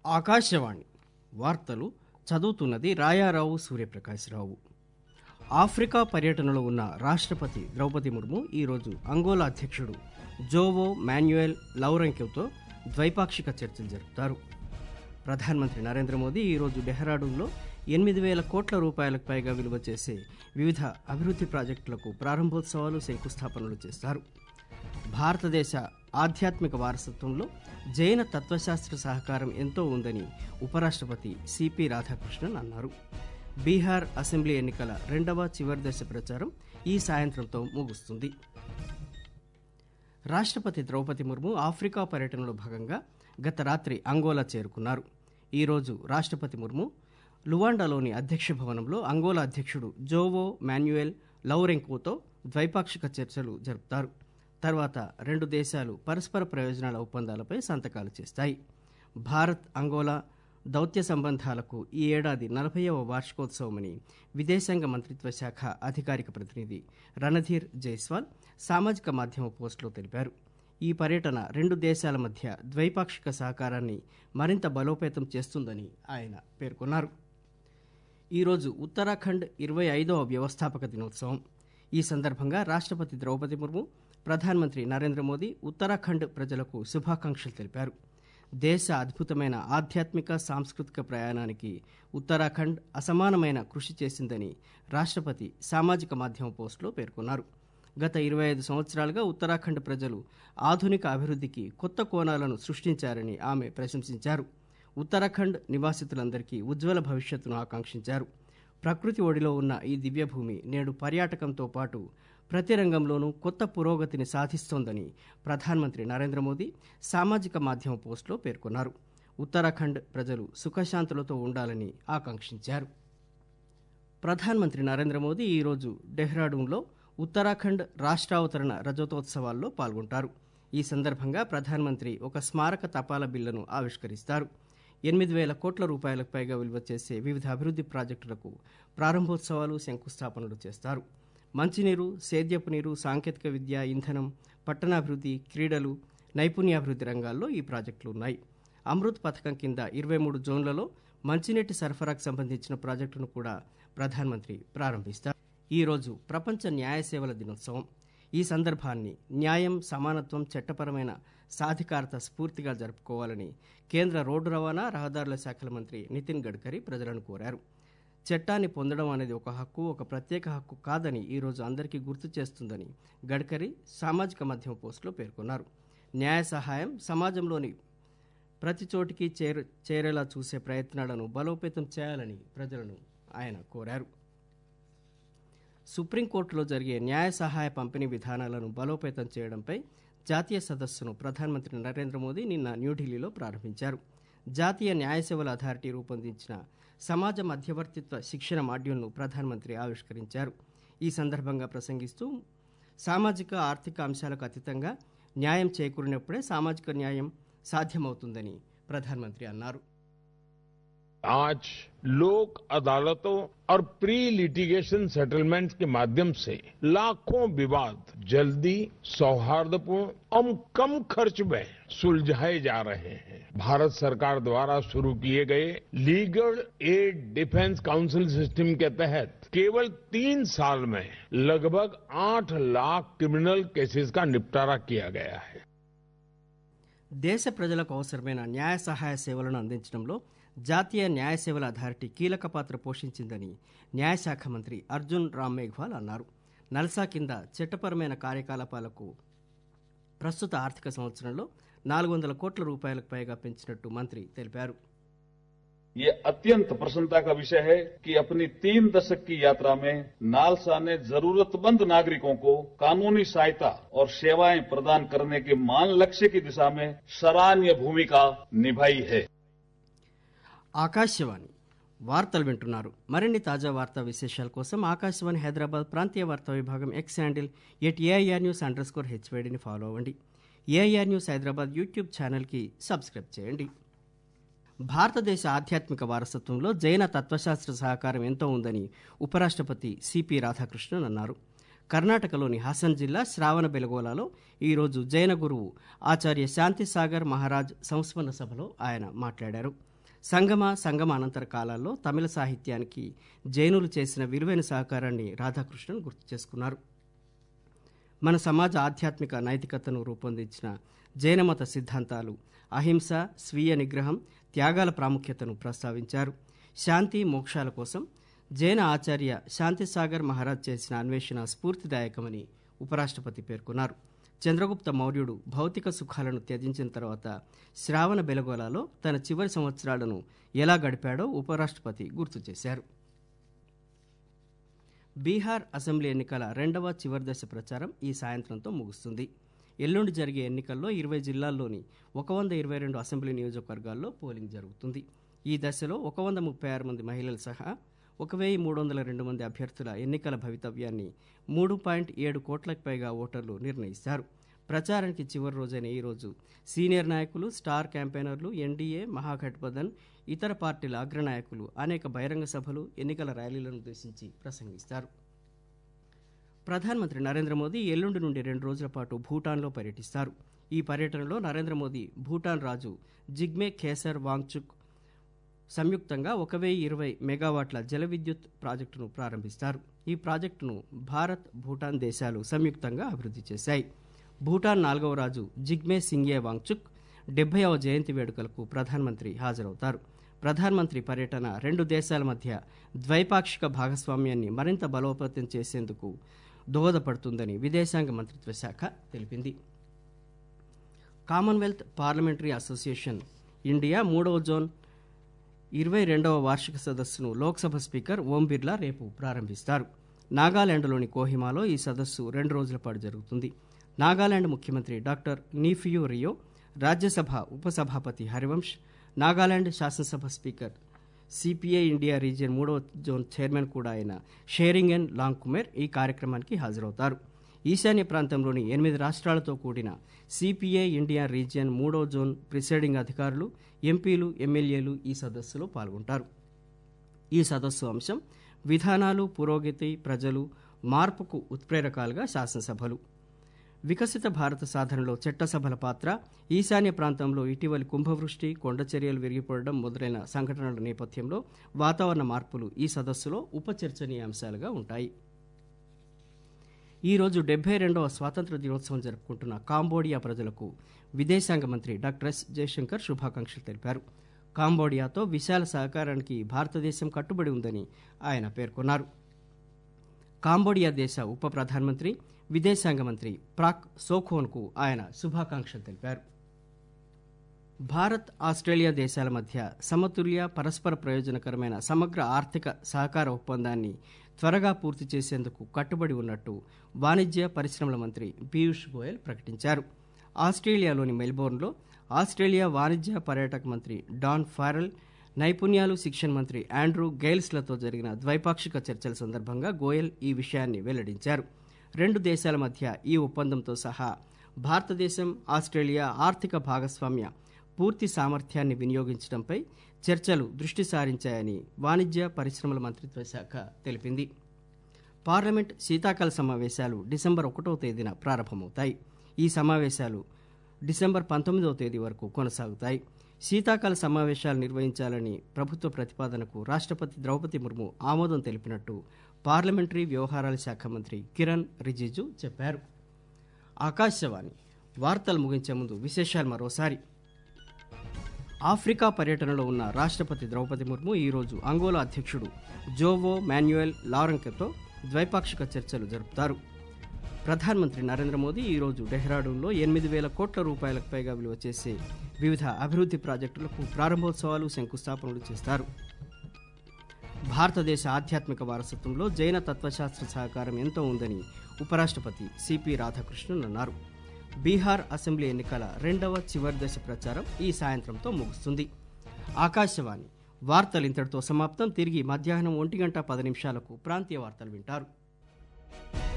ఆకాశవాణి వార్తలు చదువుతున్నది రాయారావు సూర్యప్రకాశ్రావు. ఆఫ్రికా పర్యటనలో ఉన్న రాష్ట్రపతి ద్రౌపది ముర్ము ఈరోజు అంగోలా అధ్యక్షుడు జోవో మాన్యుయల్ లౌరెంక్యూతో ద్వైపాక్షిక చర్చలు జరుపుతారు. ప్రధానమంత్రి నరేంద్ర మోదీ ఈరోజు డెహ్రాడూన్లో 8,000 కోట్ల రూపాయలకు పైగా విలువ చేసే వివిధ అభివృద్ధి ప్రాజెక్టులకు ప్రారంభోత్సవాలు, శంకుస్థాపనలు చేస్తారు. భారతదేశ ఆధ్యాత్మిక వారసత్వంలో జైన తత్వశాస్త్ర సహకారం ఎంతో ఉందని ఉపరాష్ట్రపతి సిపి రాధాకృష్ణన్ అన్నారు. బీహార్ అసెంబ్లీ ఎన్నికల రెండవ చివరి దశ ప్రచారం ఈ సాయంత్రంతో ముగుస్తుంది. రాష్ట్రపతి ద్రౌపది ముర్ము ఆఫ్రికా పర్యటనలో భాగంగా గత రాత్రి అంగోలా చేరుకున్నారు. ఈరోజు రాష్ట్రపతి ముర్ము లువాండాలోని అధ్యక్ష భవనంలో అంగోలా అధ్యక్షుడు జోవో మాన్యుయల్ లౌరెంక్యూతో ద్వైపాక్షిక చర్చలు జరుపుతారు. తర్వాత రెండు దేశాలు పరస్పర ప్రయోజనాల ఒప్పందాలపై సంతకాలు చేస్తాయి. భారత్ అంగోలా దౌత్య సంబంధాలకు ఈ ఏడాది 40వ వార్షికోత్సవమని విదేశాంగ మంత్రిత్వ శాఖ అధికారిక ప్రతినిధి రణధీర్ జైస్వాల్ సామాజిక మాధ్యమ పోస్టులో తెలిపారు. ఈ పర్యటన రెండు దేశాల మధ్య ద్వైపాక్షిక సహకారాన్ని మరింత బలోపేతం చేస్తుందని ఆయన పేర్కొన్నారు. ఈరోజు ఉత్తరాఖండ్ 25వ వ్యవస్థాపక దినోత్సవం. ఈ సందర్భంగా రాష్ట్రపతి ద్రౌపది ముర్ము, ప్రధానమంత్రి నరేంద్ర మోదీ ఉత్తరాఖండ్ ప్రజలకు శుభాకాంక్షలు తెలిపారు. దేశ అద్భుతమైన ఆధ్యాత్మిక, సాంస్కృతిక ప్రయాణానికి ఉత్తరాఖండ్ అసమానమైన కృషి చేసిందని రాష్ట్రపతి సామాజిక మాధ్యమ పోస్టులో పేర్కొన్నారు. గత 25 సంవత్సరాలుగా ఉత్తరాఖండ్ ప్రజలు ఆధునిక అభివృద్ధికి కొత్త కోణాలను సృష్టించారని ఆమె ప్రశంసించారు. ఉత్తరాఖండ్ నివాసితులందరికీ ఉజ్వల భవిష్యత్తును ఆకాంక్షించారు. ప్రకృతి ఒడిలో ఉన్న ఈ దివ్యభూమి నేడు పర్యాటకంతో పాటు ప్రతి రంగంలోనూ కొత్త పురోగతిని సాధిస్తోందని ప్రధానమంత్రి నరేంద్ర మోదీ సామాజిక మాధ్యమ పోస్టులో పేర్కొన్నారు. ఉత్తరాఖండ్ ప్రజలు సుఖశాంతులతో ఉండాలని ఆకాంక్షించారు. ప్రధానమంత్రి నరేంద్ర మోదీ ఈరోజు డెహ్రాడూన్లో ఉత్తరాఖండ్ రాష్ట్రావతరణ రజతోత్సవాల్లో పాల్గొంటారు. ఈ సందర్భంగా ప్రధానమంత్రి ఒక స్మారక తపాలా బిళ్లను ఆవిష్కరిస్తారు. 8,000 కోట్ల రూపాయలకు పైగా విలువ చేసే వివిధ అభివృద్ధి ప్రాజెక్టులకు ప్రారంభోత్సవాలు, శంకుస్థాపనలు చేస్తారు. మంచినీరు, సేద్యపు నీరు, సాంకేతిక విద్య, ఇంధనం, పట్టణాభివృద్ధి, క్రీడలు, నైపుణ్యాభివృద్ధి రంగాల్లో ఈ ప్రాజెక్టులు ఉన్నాయి. అమృత్ పథకం కింద 23 జోన్లలో మంచినీటి సరఫరాకు సంబంధించిన ప్రాజెక్టును కూడా ప్రధానమంత్రి ప్రారంభిస్తారు. ఈరోజు ప్రపంచ న్యాయ సేవల దినోత్సవం. ఈ సందర్భాన్ని న్యాయం, సమానత్వం, చట్టపరమైన సాధికారత స్ఫూర్తిగా జరుపుకోవాలని కేంద్ర రోడ్డు రవాణా, రహదారుల శాఖల మంత్రి నితిన్ గడ్కరీ ప్రజలను కోరారు. చట్టాన్ని పొందడం అనేది ఒక హక్కు, ఒక ప్రత్యేక హక్కు కాదని ఈరోజు అందరికీ గుర్తు చేస్తుందని గడ్కరీ సామాజిక మాధ్యమ పోస్టులో పేర్కొన్నారు. న్యాయ సహాయం సమాజంలోని ప్రతి చోటికి చేరేలా చూసే ప్రయత్నాలను బలోపేతం చేయాలని ప్రజలను ఆయన కోరారు. సుప్రీంకోర్టులో జరిగే న్యాయ సహాయ పంపిణీ విధానాలను బలోపేతం చేయడంపై జాతీయ సదస్సును ప్రధానమంత్రి నరేంద్ర మోదీ నిన్న న్యూఢిల్లీలో ప్రారంభించారు. జాతీయ న్యాయ సేవల అథారిటీ రూపొందించిన సమాజ మధ్యవర్తిత్వ శిక్షణ మాడ్యూల్ను ప్రధానమంత్రి ఆవిష్కరించారు. ఈ సందర్భంగా ప్రసంగిస్తూ సామాజిక, ఆర్థిక అంశాలకు అతీతంగా న్యాయం చేకూరినప్పుడే సామాజిక న్యాయం సాధ్యమవుతుందని ప్రధానమంత్రి అన్నారు. आज लोक अदालतों और प्री लिटिगेशन सेटलमेंट के माध्यम से लाखों विवाद जल्दी, सौहार्दपूर्ण और कम खर्च में सुलझाए जा रहे हैं. भारत सरकार द्वारा शुरू किए गए legal aid defence council system के तहत केवल 3 साल में लगभग 8 लाख क्रिमिनल केसेस का निपटारा किया गया है. దేశ ప్రజలకు అవసరమైన న్యాయ సహాయ సేవలను అందించడంలో జాతీయ న్యాయ సేవల అథారిటీ కీలక పాత్ర పోషించిందని న్యాయశాఖ మంత్రి అర్జున్ రామ్ మేఘ్వాల్ అన్నారు. నల్సా కింద చట్టపరమైన కార్యకలాపాలకు ప్రస్తుత ఆర్థిక సంవత్సరంలో 400 కోట్ల రూపాయలకు పైగా పెంచినట్టు మంత్రి తెలిపారు. ये अत्यंत प्रसन्नता का विषय है कि अपनी 3 दशक की यात्रा में नालसा ने जरूरतमंद नागरिकों को कानूनी सहायता और सेवाएं प्रदान करने के मान लक्ष्य की दिशा में सराहनीय भूमिका निभाई है. ఆకాశవాణి వార్తలు వింటున్నారు. మరిన్ని తాజా వార్తా విశేషాల కోసం ఆకాశవాణి హైదరాబాద్ ప్రాంతీయ వార్తా విభాగం ఎక్స్ హ్యాండిల్ @AIRnews_HYDని ఫాలో అవ్వండి. ఏఐఆర్ న్యూస్ హైదరాబాద్ యూట్యూబ్ ఛానల్కి సబ్స్క్రైబ్ చేయండి. భారతదేశ ఆధ్యాత్మిక వారసత్వంలో జైన తత్వశాస్త్ర సహకారం ఎంతో ఉందని ఉపరాష్ట్రపతి సిపి రాధాకృష్ణన్ అన్నారు. కర్ణాటకలోని హాసన్ జిల్లా శ్రావణ బెలగోలాలో ఈరోజు జైన గురువు ఆచార్య శాంతిసాగర్ మహారాజ్ సంస్మరణ సభలో ఆయన మాట్లాడారు. సంగమ అనంతర కాలాల్లో తమిళ సాహిత్యానికి జైనులు చేసిన విలువైన సహకారాన్ని రాధాకృష్ణన్ గుర్తు చేసుకున్నారు. మన సమాజ ఆధ్యాత్మిక నైతికతను రూపొందించిన జైనమత సిద్ధాంతాలు అహింస, స్వీయ నిగ్రహం, త్యాగాల ప్రాముఖ్యతను ప్రస్తావించారు. శాంతి మోక్షాల కోసం జైన ఆచార్య శాంతిసాగర్ మహారాజ్ చేసిన అన్వేషణ స్ఫూర్తిదాయకమని ఉపరాష్ట్రపతి పేర్కొన్నారు. చంద్రగుప్త మౌర్యుడు భౌతిక సుఖాలను త్యజించిన తర్వాత శ్రావణ బెలగోలాలో తన చివరి సంవత్సరాలను ఎలా గడిపాడో ఉపరాష్ట్రపతి గుర్తు చేశారు. బీహార్ అసెంబ్లీ ఎన్నికల రెండవ చివరి దశ ప్రచారం ఈ సాయంత్రంతో ముగుస్తుంది. ఎల్లుండి జరిగే ఎన్నికల్లో 20 జిల్లాల్లోని 122 అసెంబ్లీ నియోజకవర్గాల్లో పోలింగ్ జరుగుతుంది. ఈ దశలో 136 మంది మహిళలు సహా 1302 మంది అభ్యర్థుల ఎన్నికల భవితవ్యాన్ని 3.7 కోట్లకు పైగా ఓటర్లు నిర్ణయిస్తారు. ప్రచారానికి చివరి రోజైన ఈ రోజు సీనియర్ నాయకులు, స్టార్ క్యాంపెయినర్లు, ఎన్డీఏ, మహాగఠబంధన్, ఇతర పార్టీల అగ్రనాయకులు అనేక బహిరంగ సభలు, ఎన్నికల ర్యాలీలను ఉద్దేశించి ప్రసంగిస్తారు. ప్రధానమంత్రి నరేంద్ర మోదీ ఎల్లుండి నుండి 2 రోజుల పాటు భూటాన్లో పర్యటిస్తారు. ఈ పర్యటనలో నరేంద్ర మోదీ భూటాన్ రాజు జిగ్మే ఖేసర్ వాంగ్చుక్ సంయుక్తంగా 1020 మెగావాట్ల జల విద్యుత్ ప్రాజెక్టును ప్రారంభిస్తారు. ఈ ప్రాజెక్టును భారత్, భూటాన్ దేశాలు సంయుక్తంగా అభివృద్ధి చేశాయి. భూటాన్ 4వ రాజు జిగ్మే సింగే వాంగ్చుక్ 70వ జయంతి వేడుకలకు ప్రధానమంత్రి హాజరవుతారు. ప్రధానమంత్రి పర్యటన 2 దేశాల మధ్య ద్వైపాక్షిక భాగస్వామ్యాన్ని మరింత బలోపేతం చేసేందుకు దోహదపడుతుందని విదేశాంగ మంత్రిత్వ శాఖ తెలిపింది. కామన్వెల్త్ పార్లమెంటరీ అసోసియేషన్ ఇండియా 3వ జోన్ 22వ వార్షిక సదస్సును లోక్సభ స్పీకర్ ఓం బిర్లా రేపు ప్రారంభిస్తారు. నాగాలాండ్లోని కోహిమాలో ఈ సదస్సు 2 రోజుల పాటు జరుగుతుంది. నాగాలాండ్ ముఖ్యమంత్రి డాక్టర్ నీఫియూ రియో, రాజ్యసభ ఉపసభాపతి హరివంశ్, నాగాలాండ్ శాసనసభ స్పీకర్, సిపిఐ ఇండియా రీజియన్ 3వ జోన్ చైర్మన్ కూడా అయిన షేరింగెన్ లాంగ్కుమెర్ ఈ కార్యక్రమానికి హాజరవుతారు. ఈశాన్య ప్రాంతంలోని 8 రాష్ట్రాలతో కూడిన సిపిఐ ఇండియా రీజియన్ 3వ జోన్ ప్రిసైడింగ్ అధికారులు, ఎంపీలు, ఎమ్మెల్యేలు ఈ సదస్సులో పాల్గొంటారు. ఈ సదస్సు అంశం విధానాలు, పురోగతి, ప్రజలు, మార్పుకు ఉత్ప్రేరకాలుగా శాసనసభలు. వికసిత భారత సాధనలో చట్టసభల పాత్ర, ఈశాన్య ప్రాంతంలో ఇటీవలి కుంభవృష్టి, కొండచర్యలు విరిగిపడడం మొదలైన సంఘటనల నేపథ్యంలో వాతావరణ మార్పులు ఈ సదస్సులో ఉపచర్చనీయాంశాలుగా ఉంటాయి. ఈరోజు 72వ స్వాతంత్ర దినోత్సవం జరుపుకుంటున్న కాంబోడియా ప్రజలకు విదేశాంగ మంత్రి డాక్టర్ ఎస్ జయశంకర్ శుభాకాంక్షలు తెలిపారు. కాంబోడియాతో విశాల సహకారానికి భారతదేశం కట్టుబడి ఉందని ఆయన పేర్కొన్నారు. కాంబోడియా దేశ ఉప ప్రధానమంత్రి, విదేశాంగ మంత్రి ప్రాక్ సోఖోన్కు ఆయన శుభాకాంక్షలు తెలిపారు. భారత్, ఆస్ట్రేలియా దేశాల మధ్య సమతుల్య, పరస్పర ప్రయోజనకరమైన సమగ్ర ఆర్థిక సహకార ఒప్పందాన్ని త్వరగా పూర్తి చేసేందుకు కట్టుబడి ఉన్నట్టు వాణిజ్య పరిశ్రమల మంత్రి పీయూష్ గోయల్ ప్రకటించారు. ఆస్ట్రేలియాలోని మెల్బోర్న్లో ఆస్ట్రేలియా వాణిజ్య పర్యాటక మంత్రి డాన్ ఫారెల్, నైపుణ్యాలు శిక్షణ మంత్రి ఆండ్రూ గైల్స్లతో జరిగిన ద్వైపాక్షిక చర్చల సందర్భంగా గోయల్ ఈ విషయాన్ని వెల్లడించారు. 2 దేశాల మధ్య ఈ ఒప్పందంతో సహా భారతదేశం, ఆస్ట్రేలియా ఆర్థిక భాగస్వామ్య పూర్తి సామర్థ్యాన్ని వినియోగించడంపై చర్చలు దృష్టి సారించాయని వాణిజ్య పరిశ్రమల మంత్రిత్వ శాఖ తెలిపింది. పార్లమెంట్ శీతాకాల సమావేశాలు డిసెంబర్ 1వ తేదీన ప్రారంభమవుతాయి. ఈ సమావేశాలు డిసెంబర్ 19వ తేదీ వరకు కొనసాగుతాయి. శీతాకాల సమావేశాలు నిర్వహించాలని ప్రభుత్వ ప్రతిపాదనకు రాష్ట్రపతి ద్రౌపది ముర్ము ఆమోదం తెలిపినట్టు పార్లమెంటరీ వ్యవహారాల శాఖ మంత్రి కిరణ్ రిజిజు చెప్పారు. ఆకాశవాణి వార్తలు ముగించే ముందు విశేషాలు మరోసారి. ఆఫ్రికా పర్యటనలో ఉన్న రాష్ట్రపతి ద్రౌపది ముర్ము ఈరోజు అంగోలా అధ్యక్షుడు జోవో మాన్యుయల్ లారెంకతో ద్వైపాక్షిక చర్చలు జరుపుతారు. ప్రధానమంత్రి నరేంద్ర మోదీ ఈరోజు డెహ్రాడూన్లో 8,000 కోట్ల రూపాయలకు పైగా విలువ చేసే వివిధ అభివృద్ధి ప్రాజెక్టులకు ప్రారంభోత్సవాలు, శంకుస్థాపనలు చేస్తారు. భారతదేశ ఆధ్యాత్మిక వారసత్వంలో జైన తత్వశాస్త్ర సహకారం ఎంతో ఉందని ఉపరాష్ట్రపతి సిపి రాధాకృష్ణన్ అన్నారు. బీహార్ అసెంబ్లీ ఎన్నికల రెండవ చివరి దశ ప్రచారం ఈ సాయంత్రంతో ముగుస్తుంది. ఆకాశవాణి వార్తలు ఇంతటితో సమాప్తం. తిరిగి మధ్యాహ్నం 1:10 ప్రాంతీయ వార్తలు వింటారు.